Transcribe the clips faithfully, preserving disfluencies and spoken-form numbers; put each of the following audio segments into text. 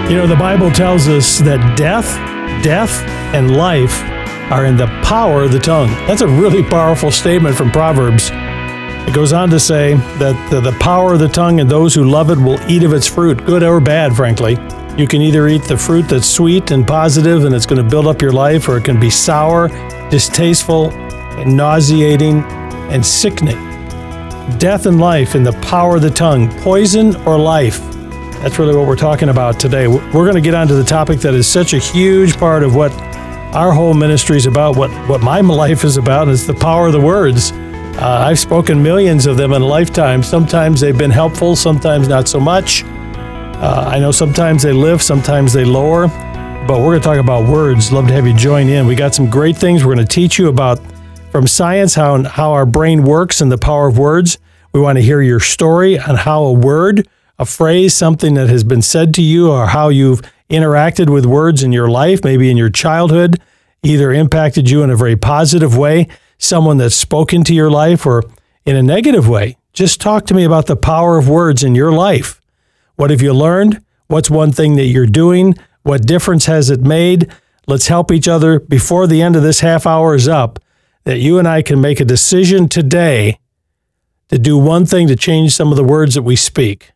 You know, the Bible tells us that death, death, and life are in the power of the tongue. That's a really powerful statement from Proverbs. It goes on to say that the, the power of the tongue and those who love it will eat of its fruit, good or bad, frankly. You can either eat the fruit that's sweet and positive and it's going to build up your life, or it can be sour, distasteful, and nauseating, and sickening. Death and life in the power of the tongue, poison or life. That's really what we're talking about today. We're going to get onto the topic that is such a huge part of what our whole ministry is about, what, what my life is about, and it's the power of the words. Uh, I've spoken millions of them in a lifetime. Sometimes they've been helpful, sometimes not so much. Uh, I know sometimes they lift, sometimes they lower, but we're going to talk about words. Love to have you join in. We got some great things we're going to teach you about from science, how, how our brain works and the power of words. We want to hear your story on how a word, a phrase, something that has been said to you, or how you've interacted with words in your life, maybe in your childhood, either impacted you in a very positive way, someone that's spoken to your life, or in a negative way. Just talk to me about the power of words in your life. What have you learned? What's one thing that you're doing? What difference has it made? Let's help each other before the end of this half hour is up, that you and I can make a decision today to do one thing to change some of the words that we speak.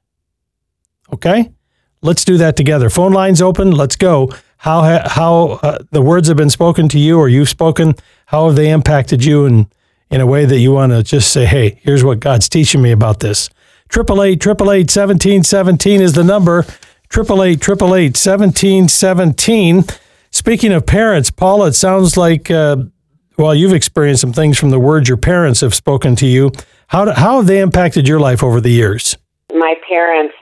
Okay? Let's do that together. Phone lines open. Let's go. How ha- how uh, the words have been spoken to you, or you've spoken, how have they impacted you in, in a way that you want to just say, hey, here's what God's teaching me about this. eight eight eight, eight eight eight, one seven one seven is the number. eight eight eight, eight eight eight, one seven one seven. Speaking of parents, Paula, it sounds like, uh, well, you've experienced some things from the words your parents have spoken to you. How do, how have they impacted your life over the years? My parents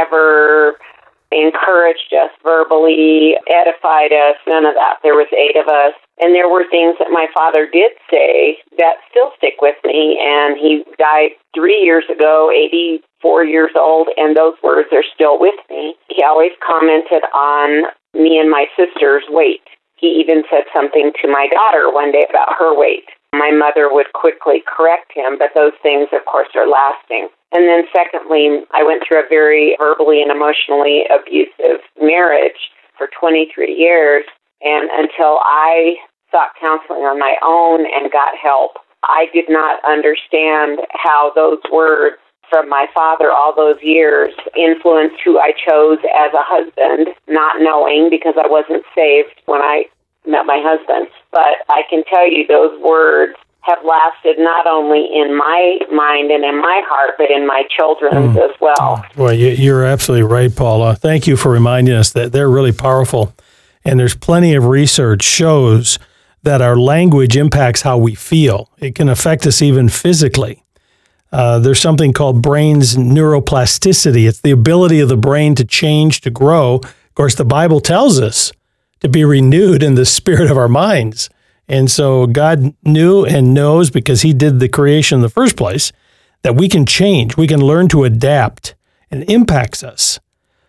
never encouraged us verbally, edified us, none of that. There was eight of us. And there were things that my father did say that still stick with me. And he died three years ago, eighty-four years old, and those words are still with me. He always commented on me and my sister's weight. He even said something to my daughter one day about her weight. My mother would quickly correct him, but those things, of course, are lasting. And then secondly, I went through a very verbally and emotionally abusive marriage for twenty-three years. And until I sought counseling on my own and got help, I did not understand how those words from my father all those years influenced who I chose as a husband, not knowing because I wasn't saved when I met my husband. But I can tell you those words have lasted not only in my mind and in my heart, but in my children's mm. as well. Well, you're absolutely right, Paula. Thank you for reminding us that they're really powerful. And there's plenty of research shows that our language impacts how we feel. It can affect us even physically. Uh, there's something called brain's neuroplasticity. It's the ability of the brain to change, to grow. Of course, the Bible tells us to be renewed in the spirit of our minds. And so God knew and knows, because he did the creation in the first place, that we can change, we can learn to adapt, and it impacts us.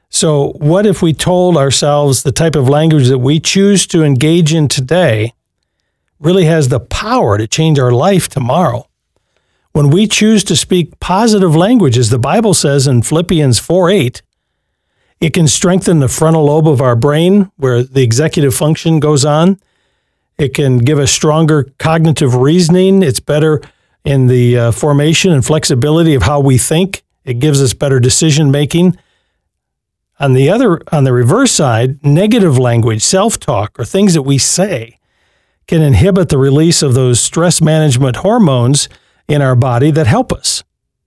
So what if we told ourselves the type of language that we choose to engage in today really has the power to change our life tomorrow? When we choose to speak positive language, as the Bible says in Philippians four eight, it can strengthen the frontal lobe of our brain where the executive function goes on. It can give us stronger cognitive reasoning. It's better in the uh, formation and flexibility of how we think. It gives us better decision making. On the other, on the reverse side, negative language, self-talk, or things that we say can inhibit the release of those stress management hormones in our body that help us.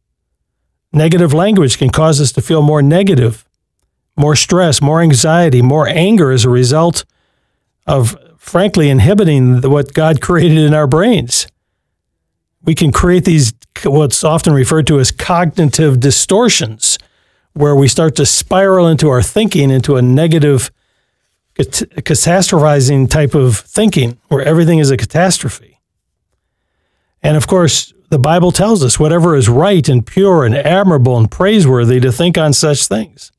Negative language can cause us to feel more negative, more stress, more anxiety, more anger as a result of, frankly, inhibiting what God created in our brains. We can create these, what's often referred to as cognitive distortions, where we start to spiral into our thinking into a negative, catastrophizing type of thinking, where everything is a catastrophe. And of course, the Bible tells us whatever is right and pure and admirable and praiseworthy, to think on such things.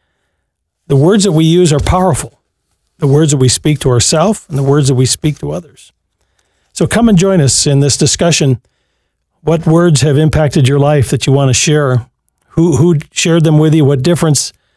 The words that we use are powerful. The words that we speak to ourselves and the words that we speak to others. So come and join us in this discussion. What words have impacted your life that you want to share? Who who shared them with you? What difference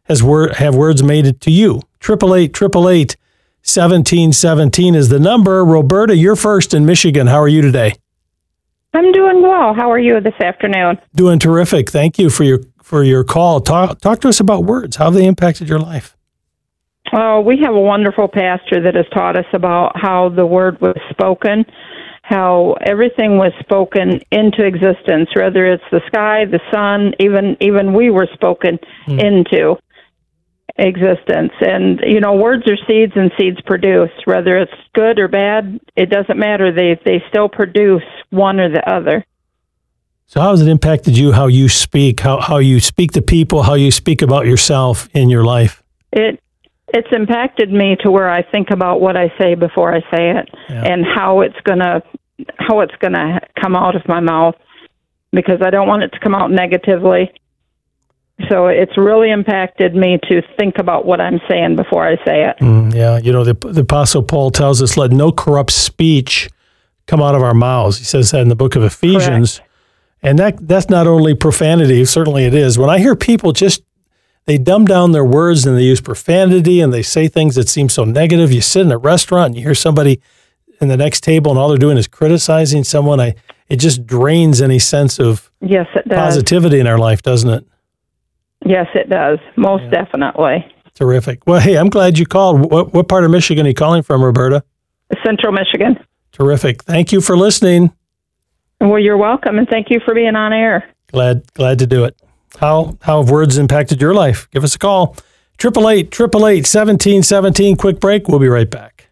has word have words made it to you? Triple eight, triple eight, seventeen seventeen is the number. Roberta, you're first in Michigan. How are you today? I'm doing well. How are you this afternoon? Doing terrific. Thank you for your for your call. Talk talk to us about words. How have they impacted your life? Oh, we have a wonderful pastor that has taught us about how the word was spoken, how everything was spoken into existence, whether it's the sky, the sun, even even we were spoken mm. into existence. And, you know, words are seeds and seeds produce. Whether it's good or bad, it doesn't matter. They they still produce one or the other. So how has it impacted you, how you speak, how, how you speak to people, how you speak about yourself in your life? It It's impacted me to where I think about what I say before I say it, yeah. and how it's gonna how it's gonna come out of my mouth, because I don't want it to come out negatively. So it's really impacted me to think about what I'm saying before I say it. Mm, yeah, you know, the, the Apostle Paul tells us, let no corrupt speech come out of our mouths. He says that in the book of Ephesians. Correct. And that that's not only profanity, certainly it is. When I hear people just, they dumb down their words and they use profanity and they say things that seem so negative. You sit in a restaurant and you hear somebody in the next table and all they're doing is criticizing someone. I It just drains any sense of yes, it does. positivity in our life, doesn't it? Yes, it does. Most yeah. definitely. Terrific. Well, hey, I'm glad you called. What, what part of Michigan are you calling from, Roberta? Central Michigan. Terrific. Thank you for listening. Well, you're welcome, and thank you for being on air. Glad glad to do it. How how have words impacted your life? Give us a call. Triple eight, triple eight, seventeen seventeen. Quick break. We'll be right back.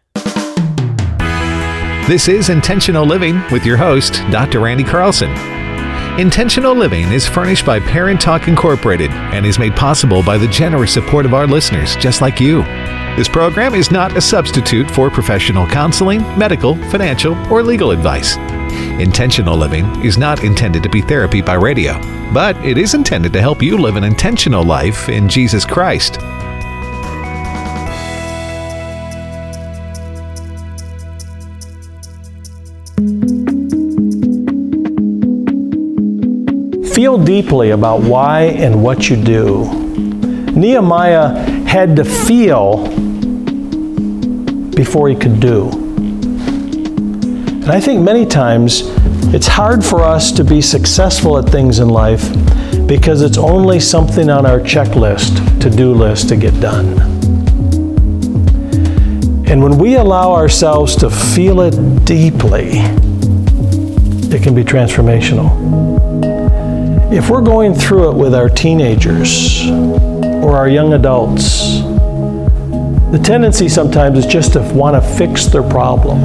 This is Intentional Living with your host, Doctor Randy Carlson. Intentional Living is furnished by Parent Talk Incorporated and is made possible by the generous support of our listeners, just like you. This program is not a substitute for professional counseling, medical, financial, or legal advice. Intentional Living is not intended to be therapy by radio, but it is intended to help you live an intentional life in Jesus Christ. Feel deeply about why and what you do. Nehemiah had to feel before he could do. And I think many times it's hard for us to be successful at things in life because it's only something on our checklist, to-do list to get done. And when we allow ourselves to feel it deeply, it can be transformational. If we're going through it with our teenagers or our young adults, the tendency sometimes is just to want to fix their problem.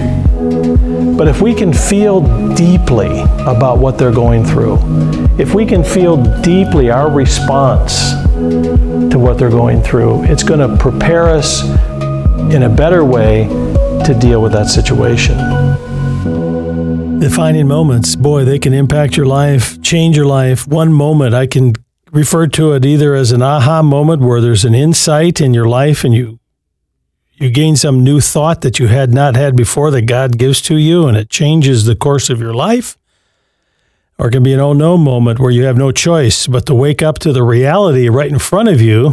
But if we can feel deeply about what they're going through, if we can feel deeply our response to what they're going through, it's going to prepare us in a better way to deal with that situation. Defining moments, boy, they can impact your life, change your life. One moment, I can refer to it either as an aha moment where there's an insight in your life and you you gain some new thought that you had not had before that God gives to you and it changes the course of your life. Or it can be an oh no moment where you have no choice but to wake up to the reality right in front of you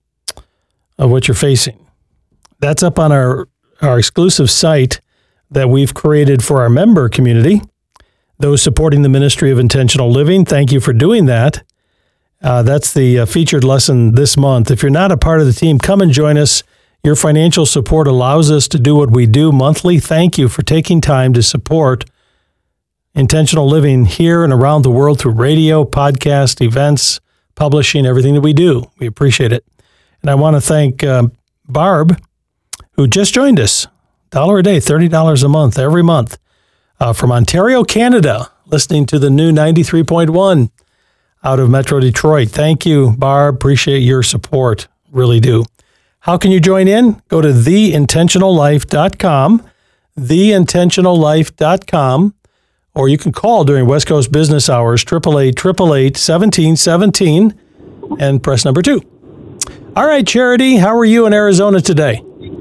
of what you're facing. That's up on our, our exclusive site that we've created for our member community. Those supporting the Ministry of Intentional Living, thank you for doing that. Uh, that's the uh, featured lesson this month. If you're not a part of the team, come and join us. Your financial support allows us to do what we do monthly. Thank you for taking time to support Intentional Living here and around the world through radio, podcast, events, publishing, everything that we do. We appreciate it. And I want to thank uh, Barb, who just joined us. Dollar a day, thirty dollars a month, every month, uh, from Ontario, Canada, listening to the new ninety-three point one out of Metro Detroit. Thank you, Barb. Appreciate your support. Really do. How can you join in? Go to the intentional life dot com, the intentional life dot com, or you can call during West Coast business hours, eight eight eight, eight eight eight, seventeen seventeen, and press number two. All right, Charity, how are you in Arizona today?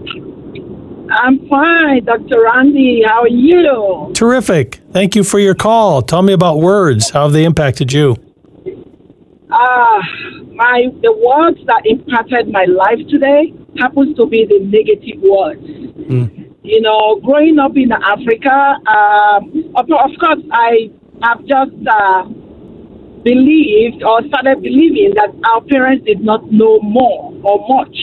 I'm fine, Doctor Randy. How are you? Terrific. Thank you for your call. Tell me about words. How have they impacted you? Uh, my the words that impacted my life today happens to be the negative words. Mm. You know, growing up in Africa, um, of, of course, I have just uh, believed or started believing that our parents did not know more or much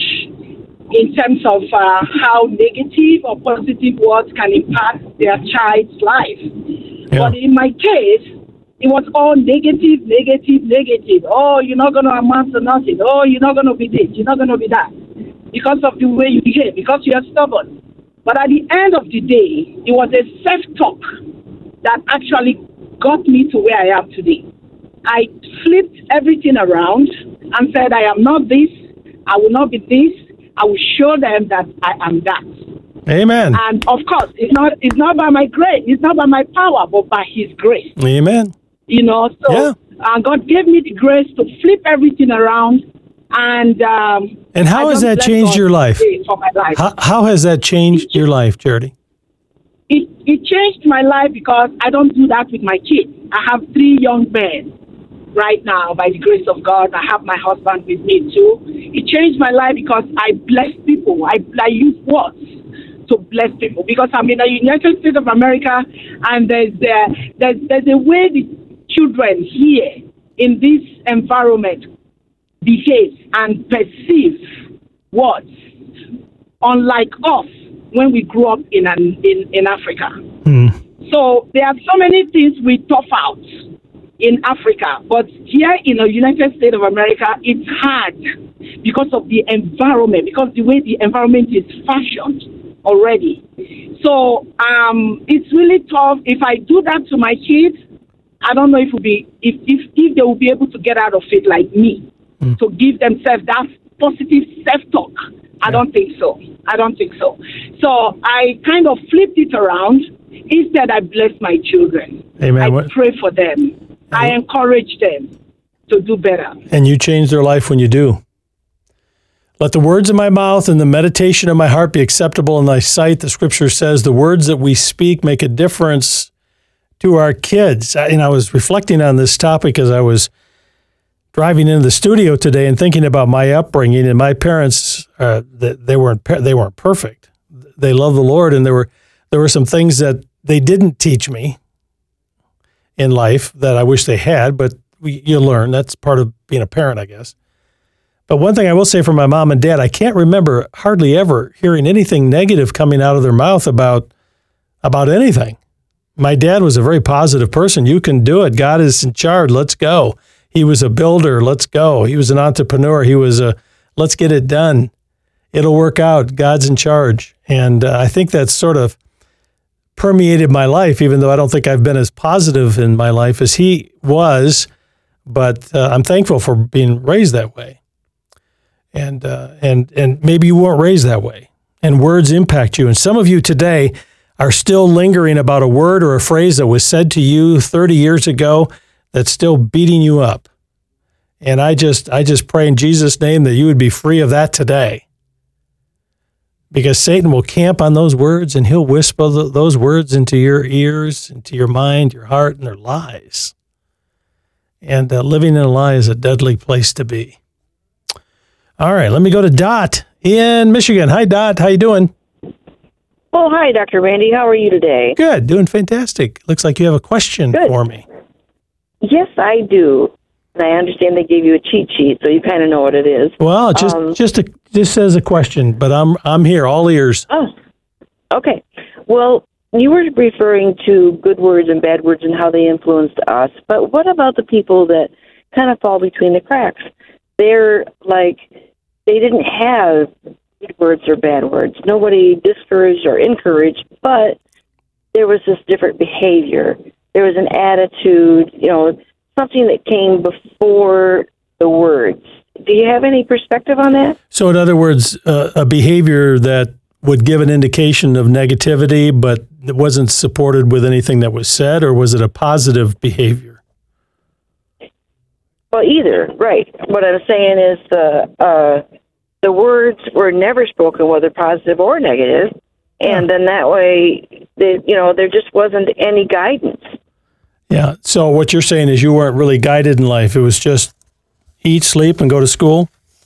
in terms of uh, how negative or positive words can impact their child's life. Yeah. But in my case, it was all negative, negative, negative. Oh, you're not going to amount to nothing. Oh, you're not going to be this. You're not going to be that. Because of the way you behave, because you are stubborn. But at the end of the day, it was a self-talk that actually got me to where I am today. I flipped everything around and said, I am not this. I will not be this. I will show them that I am that. Amen. And of course, it's not it's not by my grace, it's not by my power, but by His grace. Amen. You know, so yeah. uh, God gave me the grace to flip everything around, and um, and how has that changed your life? For my life. How, how has that changed your life, Charity? It it changed my life because I don't do that with my kids. I have three young men right now, by the grace of God. I have my husband with me too. It changed my life because I bless people. I I use words to bless people because I'm in the United States of America, and there's uh, there's there's a way the children here in this environment behave and perceive words, unlike us when we grew up in an, in, in Africa. Mm. So there are so many things we tough out in Africa, but here in the United States of America, it's hard because of the environment, because the way the environment is fashioned already. So um, it's really tough. If I do that to my kids, I don't know if will be if, if if they will be able to get out of it like me, mm. to give themselves that positive self-talk. I yeah. don't think so. I don't think so. So I kind of flipped it around. Instead, I bless my children. Amen. I what? pray for them. Amen. I encourage them to do better. And you change their life when you do. Let the words of my mouth and the meditation of my heart be acceptable in thy sight. The scripture says the words that we speak make a difference to our kids. And I was reflecting on this topic as I was driving into the studio today and thinking about my upbringing. And my parents, uh, they weren't they weren't perfect. They loved the Lord, and there were there were some things that they didn't teach me in life that I wish they had. But we, you learn. That's part of being a parent, I guess. But one thing I will say for my mom and dad, I can't remember hardly ever hearing anything negative coming out of their mouth about about anything. My dad was a very positive person. You can do it. God is in charge. Let's go. He was a builder. Let's go. He was an entrepreneur. He was a, let's get it done. It'll work out. God's in charge. And uh, I think that's sort of permeated my life, even though I don't think I've been as positive in my life as he was. But uh, I'm thankful for being raised that way. And, uh, and, and maybe you weren't raised that way. And words impact you. And some of you today are still lingering about a word or a phrase that was said to you thirty years ago that's still beating you up. And I just I just pray in Jesus' name that you would be free of that today. Because Satan will camp on those words, and he'll whisper those words into your ears, into your mind, your heart, and they're lies. And uh, living in a lie is a deadly place to be. All right, let me go to Dot in Michigan. Hi, Dot. How you doing? Oh, hi, Doctor Randy. How are you today? Good. Doing fantastic. Looks like you have a question Good. for me. Yes, I do. And I understand they gave you a cheat sheet, so you kind of know what it is. Well, just um, just a, just as a question, but I'm I'm here, all ears. Oh, okay. Well, you were referring to good words and bad words and how they influenced us, but what about the people that kind of fall between the cracks? They're like, they didn't have good words or bad words. Nobody discouraged or encouraged, but there was this different behavior. There was an attitude, you know, something that came before the words. Do you have any perspective on that? So in other words, uh, a behavior that would give an indication of negativity, but it wasn't supported with anything that was said, or was it a positive behavior? Well, either, right. What I'm saying is the uh, the words were never spoken, whether positive or negative, and then that way, they, you know, there just wasn't any guidance. Yeah. So what you're saying is you weren't really guided in life. It was just eat, sleep, and go to school?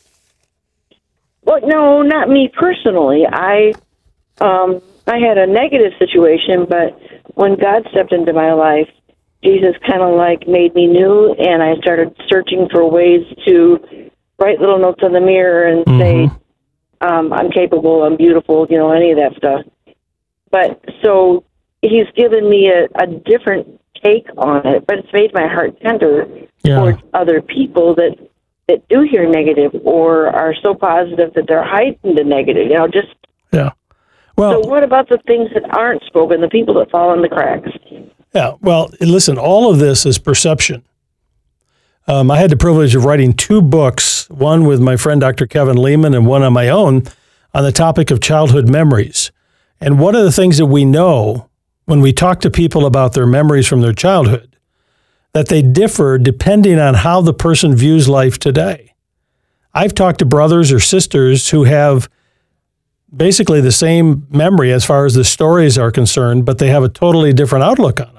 Well, no, not me personally. I um, I had a negative situation, but when God stepped into my life, Jesus kind of like made me new, and I started searching for ways to write little notes on the mirror and mm-hmm. say, um, I'm capable, I'm beautiful, you know, any of that stuff. But so he's given me a, a different take on it, but it's made my heart tender yeah. towards other people that, that do hear negative or are so positive that they're hiding the negative, you know, just... Yeah. Well, so what about the things that aren't spoken, the people that fall in the cracks? Yeah, well, listen, all of this is perception. Um, I had the privilege of writing two books, one with my friend Doctor Kevin Lehman and one on my own, on the topic of childhood memories. And one of the things that we know when we talk to people about their memories from their childhood, that they differ depending on how the person views life today. I've talked to brothers or sisters who have basically the same memory as far as the stories are concerned, but they have a totally different outlook on them.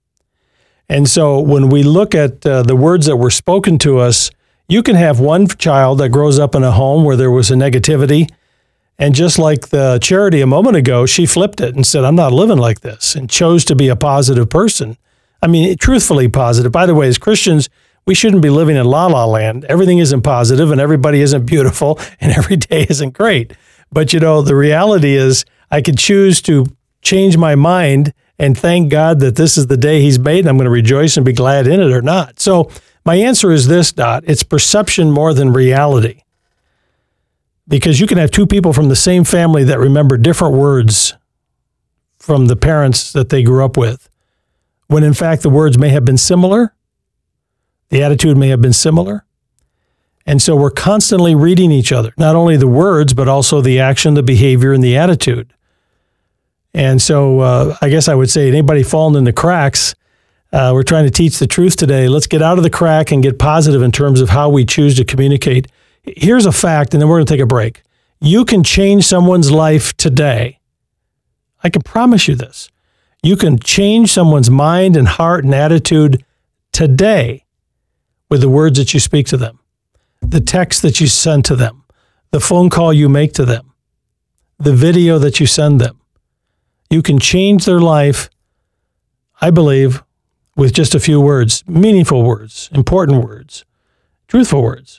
And so when we look at uh, the words that were spoken to us, you can have one child that grows up in a home where there was a negativity, and just like the Charity a moment ago, she flipped it and said, I'm not living like this, and chose to be a positive person. I mean, truthfully positive. By the way, as Christians, we shouldn't be living in la-la land. Everything isn't positive, and everybody isn't beautiful, and every day isn't great. But, you know, the reality is I could choose to change my mind and thank God that this is the day he's made, and I'm going to rejoice and be glad in it or not. So my answer is this, Dot. It's perception more than reality. Because you can have two people from the same family that remember different words from the parents that they grew up with, when in fact the words may have been similar, the attitude may have been similar. And so we're constantly reading each other, not only the words, but also the action, the behavior, and the attitude. And so uh, I guess I would say anybody falling in the cracks, uh, we're trying to teach the truth today. Let's get out of the crack and get positive in terms of how we choose to communicate. Here's a fact, and then we're going to take a break. You can change someone's life today. I can promise you this. You can change someone's mind and heart and attitude today with the words that you speak to them, the text that you send to them, the phone call you make to them, the video that you send them. You can change their life, I believe, with just a few words, meaningful words, important words, truthful words,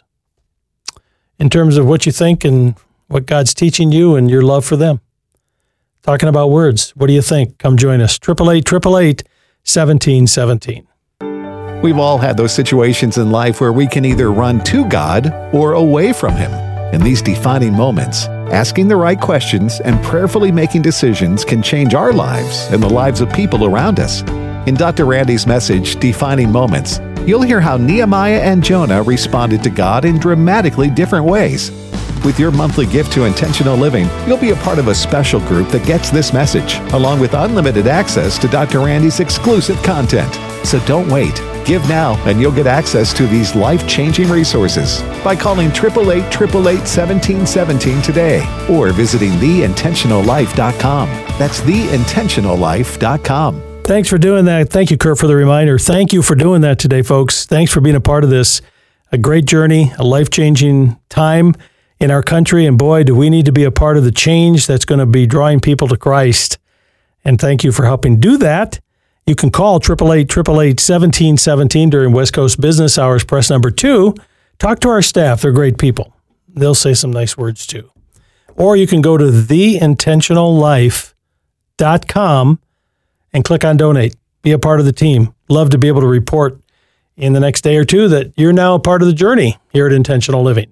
in terms of what you think and what God's teaching you and your love for them. Talking about words, what do you think? Come join us. eight eight eight, eight eight eight, one seven one seven. We've all had those situations in life where we can either run to God or away from Him. In these defining moments, asking the right questions and prayerfully making decisions can change our lives and the lives of people around us. In Doctor Randy's message, Defining Moments, you'll hear how Nehemiah and Jonah responded to God in dramatically different ways. With your monthly gift to Intentional Living, you'll be a part of a special group that gets this message, along with unlimited access to Doctor Randy's exclusive content. So don't wait. Give now, and you'll get access to these life-changing resources by calling eight eight eight, eight eight eight, one seven one seven today or visiting the intentional life dot com. That's the intentional life dot com. Thanks for doing that. Thank you, Kurt, for the reminder. Thank you for doing that today, folks. Thanks for being a part of this. A great journey, a life-changing time in our country, and boy, do we need to be a part of the change that's going to be drawing people to Christ. And thank you for helping do that. You can call eight eight eight, eight eight eight, one seven one seven during West Coast business hours, press number two. Talk to our staff. They're great people. They'll say some nice words too. Or you can go to the intentional life dot com and click on donate. Be a part of the team. Love to be able to report in the next day or two that you're now a part of the journey here at Intentional Living.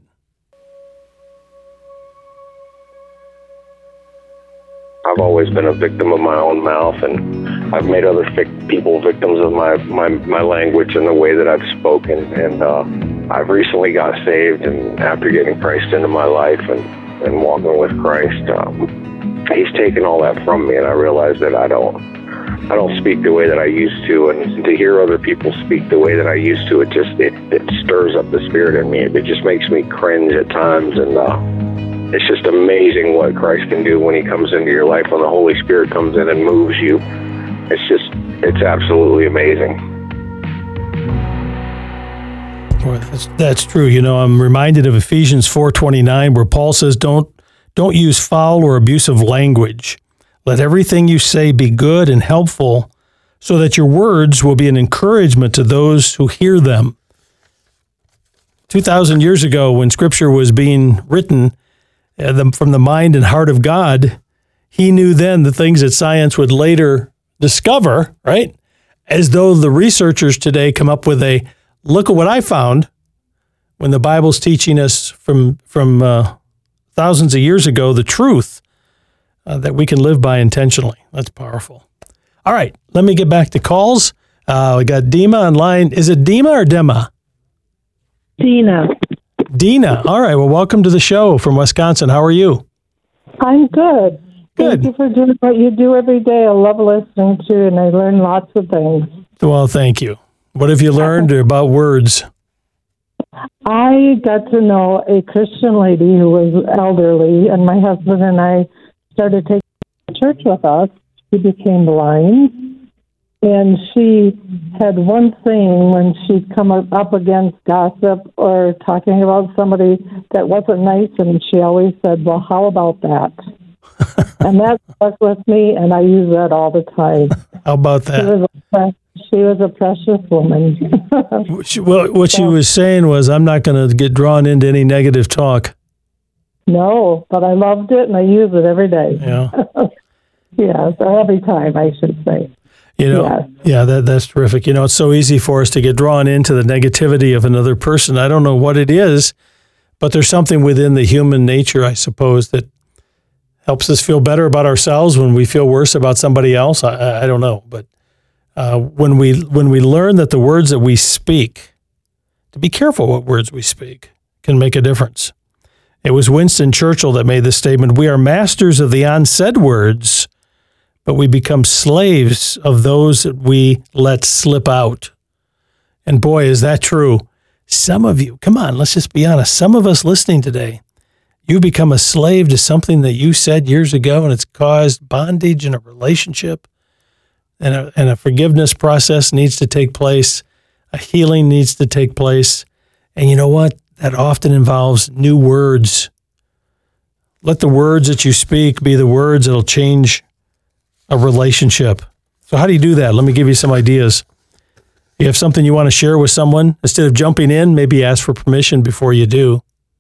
I've always been a victim of my own mouth, and I've made other fic- people victims of my, my, my language and the way that I've spoken. And uh, I've recently got saved, and after getting Christ into my life and, and walking with Christ, um, He's taken all that from me, and I realize that I don't I don't speak the way that I used to, and to hear other people speak the way that I used to, it just it, it stirs up the spirit in me. It just makes me cringe at times, and uh, it's just amazing what Christ can do when He comes into your life, when the Holy Spirit comes in and moves you. It's just, it's absolutely amazing. Boy, that's, that's true. You know, I'm reminded of Ephesians four twenty-nine, where Paul says, don't, don't use foul or abusive language. Let everything you say be good and helpful, so that your words will be an encouragement to those who hear them. two thousand years ago, when Scripture was being written uh, the, from the mind and heart of God, he knew then the things that science would later discover, right? As though the researchers today come up with a, look at what I found, when the Bible's teaching us from, from uh, thousands of years ago, the truth uh, that we can live by intentionally. That's powerful. All right, let me get back to calls. Uh, we got Dima online. Is it Dima or Dema? Dina. Dina. All right, well, welcome to the show from Wisconsin. How are you? I'm good. Good. Thank you for doing what you do every day. I love listening to you, and I learn lots of things. Well, thank you. What have you learned about words? I got to know a Christian lady who was elderly, and my husband and I started taking her to church with us. She became blind, and she had one thing when she'd come up against gossip or talking about somebody that wasn't nice, and she always said, well, how about that? And that stuck with me, and I use that all the time. How about that? She was a, she was a precious woman. she, well, what so, she was saying was, I'm not going to get drawn into any negative talk. No, but I loved it, and I use it every day. Yeah. Yes, or every time, I should say. You know, yes. yeah, that that's terrific. You know, it's so easy for us to get drawn into the negativity of another person. I don't know what it is, but there's something within the human nature, I suppose, that helps us feel better about ourselves when we feel worse about somebody else. I, I don't know, but uh, when we when we learn that the words that we speak, to be careful what words we speak, can make a difference. It was Winston Churchill that made this statement: "We are masters of the unsaid words, but we become slaves of those that we let slip out." And boy, is that true. Some of you, come on, let's just be honest. Some of us listening today, you become a slave to something that you said years ago, and it's caused bondage in a relationship, and a, and a forgiveness process needs to take place. A healing needs to take place. And you know what? That often involves new words. Let the words that you speak be the words that'll change a relationship. So how do you do that? Let me give you some ideas. You have something you want to share with someone, instead of jumping in, maybe ask for permission before you do.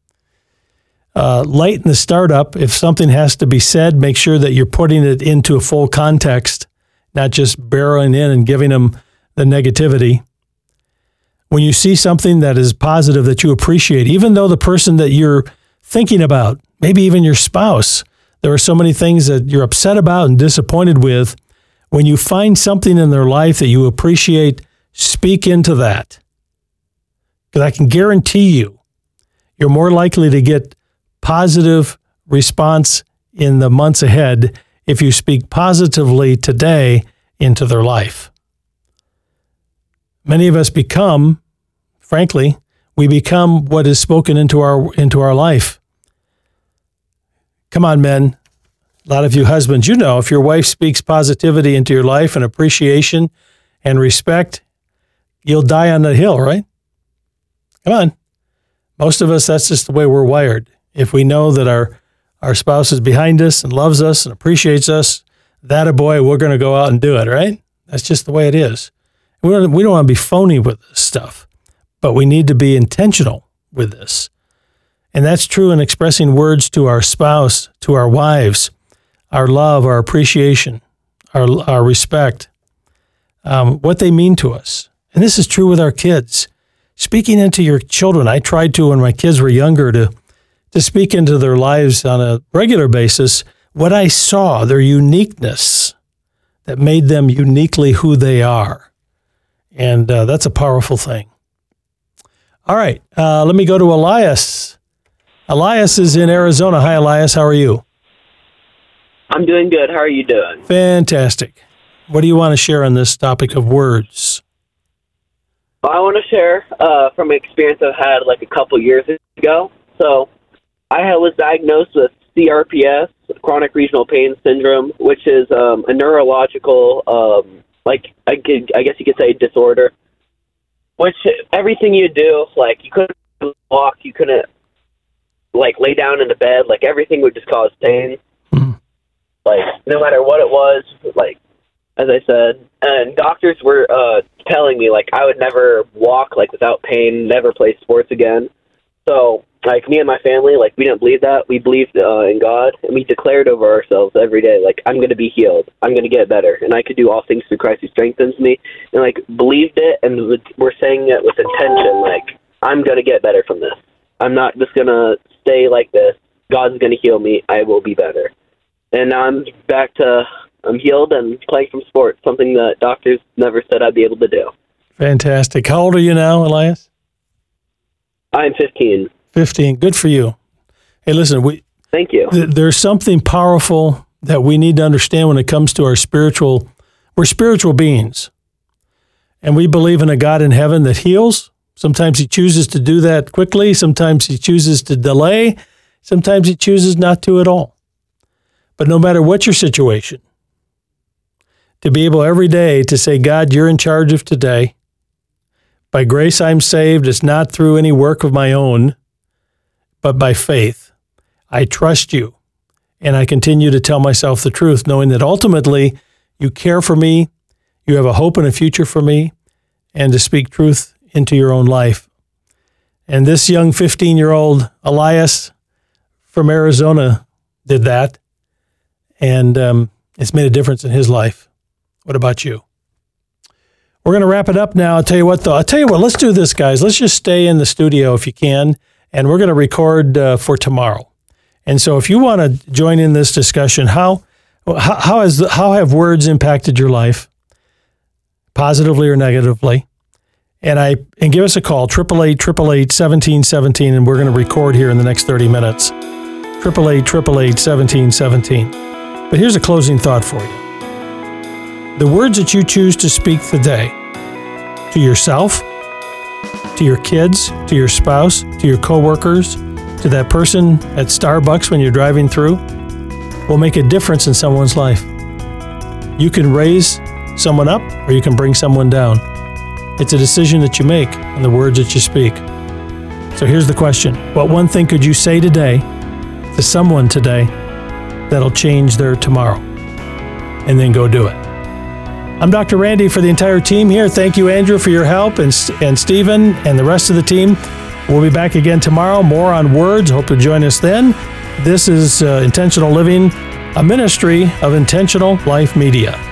Uh, late in the startup, if something has to be said, make sure that you're putting it into a full context, not just barreling in and giving them the negativity. When you see something that is positive that you appreciate, even though the person that you're thinking about, maybe even your spouse, there are so many things that you're upset about and disappointed with. When you find something in their life that you appreciate, speak into that. Because I can guarantee you, you're more likely to get positive response in the months ahead if you speak positively today into their life. Many of us become, frankly, we become what is spoken into our into our life. Come on, men. A lot of you husbands, you know, if your wife speaks positivity into your life and appreciation and respect, you'll die on that hill, right? Come on. Most of us, that's just the way we're wired. If we know that our, our spouse is behind us and loves us and appreciates us, that a boy, we're going to go out and do it, right? That's just the way it is. We don't, we don't want to be phony with this stuff, but we need to be intentional with this. And that's true in expressing words to our spouse, to our wives, our love, our appreciation, our, our respect, um, what they mean to us. And this is true with our kids. Speaking into your children, I tried to when my kids were younger to to speak into their lives on a regular basis, what I saw, their uniqueness that made them uniquely who they are. And uh, that's a powerful thing. All right, uh, let me go to Elias. Elias is in Arizona. Hi, Elias. How are you? I'm doing good. How are you doing? Fantastic. What do you want to share on this topic of words? Well, I want to share uh, from an experience I've had like a couple years ago. So I was diagnosed with C R P S, chronic regional pain syndrome, which is um, a neurological, um, like I, could, I guess you could say, disorder. which everything you do, like you couldn't walk, you couldn't like lay down in the bed, like everything would just cause pain. Mm. Like no matter what it was, like as I said, and doctors were uh, telling me like I would never walk like without pain, never play sports again. So like me and my family, like we didn't believe that. We believed uh, in God, and we declared over ourselves every day, like I'm going to be healed, I'm going to get better, and I could do all things through Christ who strengthens me. And like believed it, and we're saying it with intention, like I'm going to get better from this. I'm not just going to stay like this. God's going to heal me. I will be better. And now I'm back to I'm healed and playing some sports, something that doctors never said I'd be able to do. Fantastic. How old are you now, Elias? I'm fifteen. fifteen. Good for you. Hey, listen, we Thank you. Th- there's something powerful that we need to understand when it comes to our spiritual, we're spiritual beings. And we believe in a God in heaven that heals. Sometimes he chooses to do that quickly. Sometimes he chooses to delay. Sometimes he chooses not to at all. But no matter what your situation, to be able every day to say, God, you're in charge of today. By grace I'm saved. It's not through any work of my own, but by faith. I trust you. And I continue to tell myself the truth, knowing that ultimately you care for me, you have a hope and a future for me, and to speak truth into your own life. And this young fifteen-year-old Elias from Arizona did that, and um, it's made a difference in his life. What about you? We're going to wrap it up now. I'll tell you what, though. I'll tell you what, let's do this, guys. Let's just stay in the studio if you can, and we're going to record uh, for tomorrow. And so if you want to join in this discussion, how how, how, has the, how have words impacted your life, positively or negatively? And I and give us a call, eight eight eight, eight eight eight, one seven one seven, and we're going to record here in the next thirty minutes. eight eight eight, eight eight eight, one seven one seven. But here's a closing thought for you. The words that you choose to speak today, to yourself, to your kids, to your spouse, to your coworkers, to that person at Starbucks when you're driving through, will make a difference in someone's life. You can raise someone up or you can bring someone down. It's a decision that you make and the words that you speak. So here's the question. What one thing could you say today to someone today that'll change their tomorrow? And then go do it. I'm Doctor Randy for the entire team here. Thank you, Andrew, for your help, and and Stephen and the rest of the team. We'll be back again tomorrow. More on words. Hope to join us then. This is uh, Intentional Living, a ministry of Intentional Life Media.